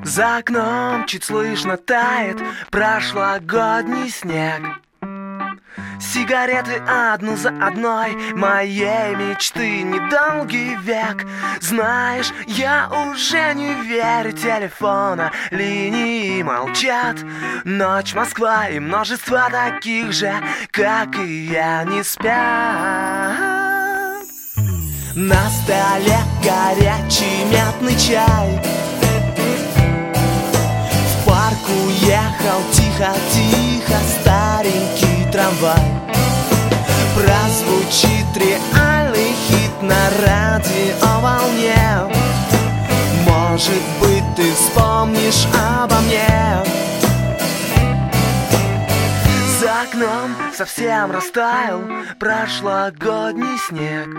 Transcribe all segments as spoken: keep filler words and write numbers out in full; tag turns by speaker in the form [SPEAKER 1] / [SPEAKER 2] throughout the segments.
[SPEAKER 1] За окном чуть слышно тает прошлогодний снег. Сигареты одну за одной, моей мечты недолгий век. Знаешь, я уже не верю, телефона линии молчат. Ночь, Москва и множество таких же, как и я, не спят. На столе горячий мятный чай. В парк уехал тихо-тихо старенький трамвай. Прозвучит реальный хит на радиоволне. Может быть, ты вспомнишь обо мне. За окном совсем растаял прошлогодний снег.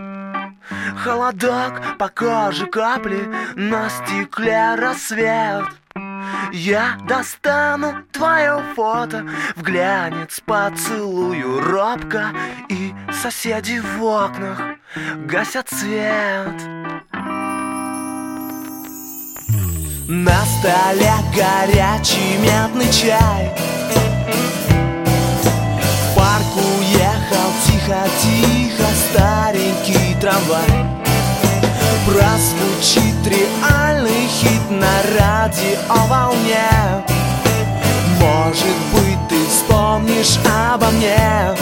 [SPEAKER 1] Холодок по коже, капли на стекле, рассвет. Я достану твое фото, в глянец поцелую робко, и соседи в окнах гасят свет. На столе горячий мятный чай. В парк уехал тихо-тихо старенький трамвай. Прозвучит реальный хит на радиоволне. Может быть, ты вспомнишь обо мне.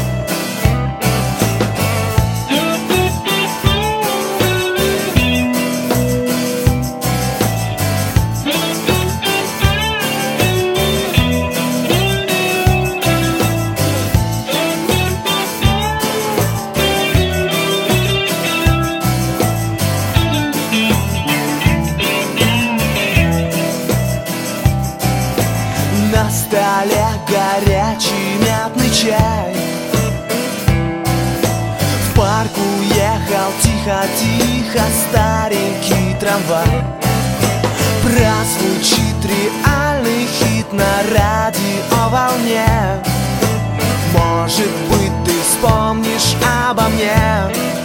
[SPEAKER 1] На столе горячий мятный чай. В парк уехал тихо-тихо старенький трамвай. Прозвучит реальный хит на радиоволне. Может быть, ты вспомнишь обо мне.